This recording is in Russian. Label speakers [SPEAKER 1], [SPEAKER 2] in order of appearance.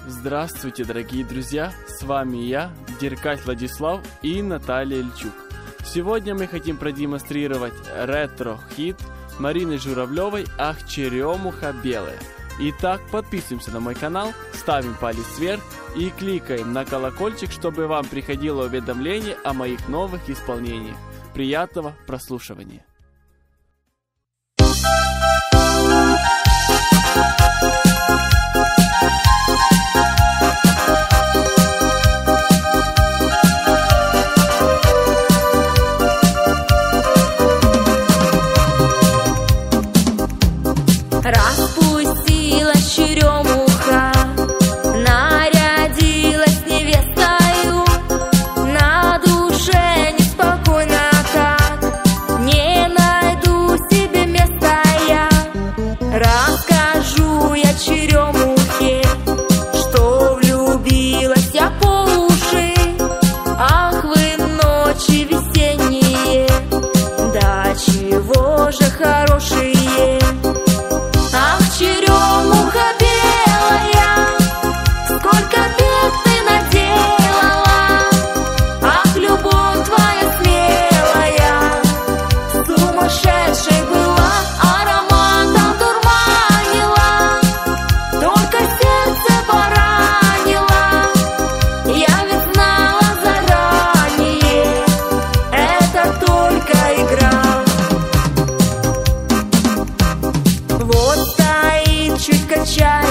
[SPEAKER 1] Здравствуйте, дорогие друзья! С вами я, Деркач Владислав и Наталья Ильчук. Сегодня мы хотим продемонстрировать ретро-хит Марины Журавлевой «Ах, черемуха белая». Итак, подписываемся на мой канал, ставим палец вверх и кликаем на колокольчик, чтобы вам приходило уведомление о моих новых исполнениях. Приятного прослушивания!
[SPEAKER 2] Распустилась черемуха, нарядилась невестою, на душе неспокойно так, не найду себе места я. Расскажу я черемухе, что влюбилась я по уши. Ах вы ночи весенние, да чего же хорошие. Черемуха белая, сколько бед ты наделала. Ах, любовь твоя смелая, сумасшедшей была, ароматом дурманила, только сердце поранила. Я ведь знала заранее, это только игра. Вот чуть качает